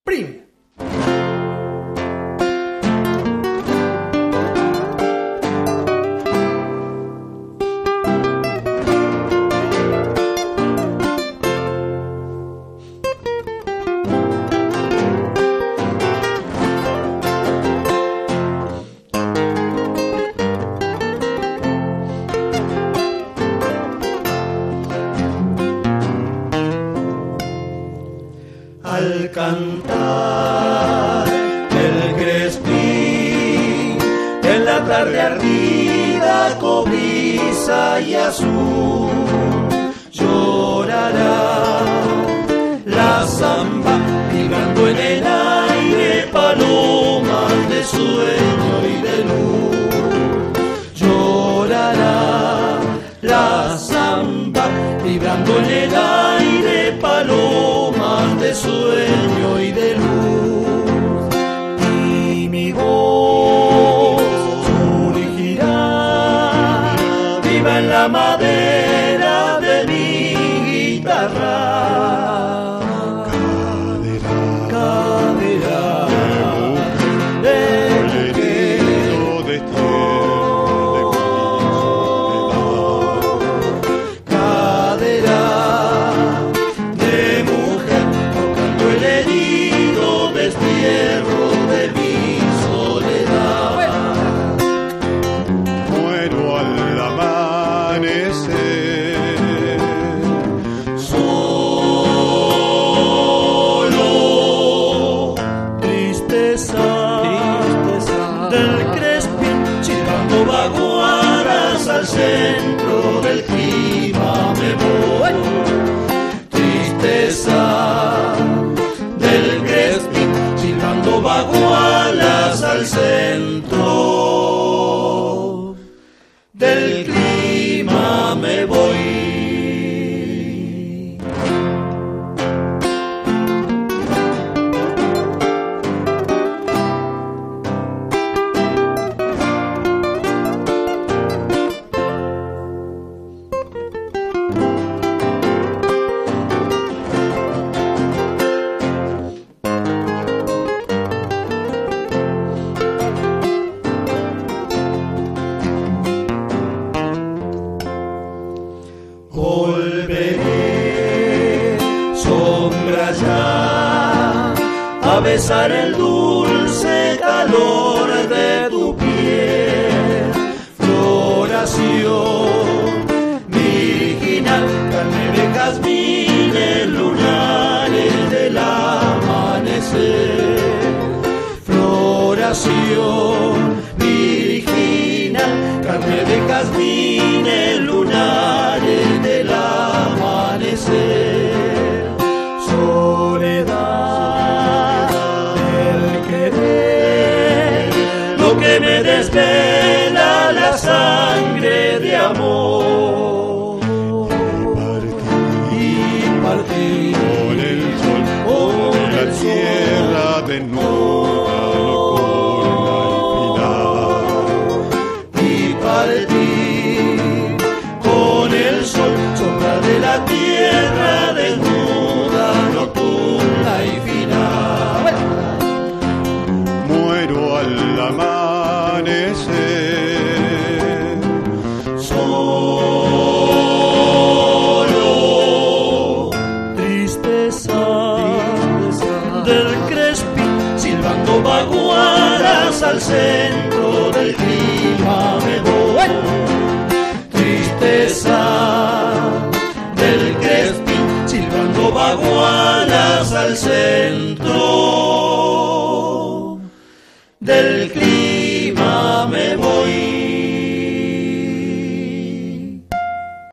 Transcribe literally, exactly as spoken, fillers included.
Prim. Al cantar el crespín en la tarde ardida, cobriza y azul, llorará la zamba vibrando en el aire, palomas de sueño y de luz. Llorará la zamba vibrando en el aire, palomas de sueño y de luz. Y mi voz surgirá viva en la madera de mi guitarra. Cadera, cadera de mujer, de cadera de mujer, tocando el herido destierro de mi soledad. Muero al amanecer, solo tristeza, tristeza del crespín, chillando vaguaras al centro del clima me voy. Tristeza del crespín, silbando bagualas al centro del clima me voy. Volveré, sombra ya, a besar el dulce calor de tu piel. Floración virginal, carne de jazmín en lunares del amanecer. Floración virginal, carne de jazmín en lunares del amanecer. Soledad del querer, lo que me desvela la sangre de amor. Y partí con el sol, con la tierra desnuda, nocturna y final. Y partí con el sol, sombra de la tierra desnuda, nocturna y final. Muero al amanecer, solo tristeza del crespín, silbando vaguaras al centro del clima me voy. Tristeza del crespín, silbando vaguaras al centro del clima.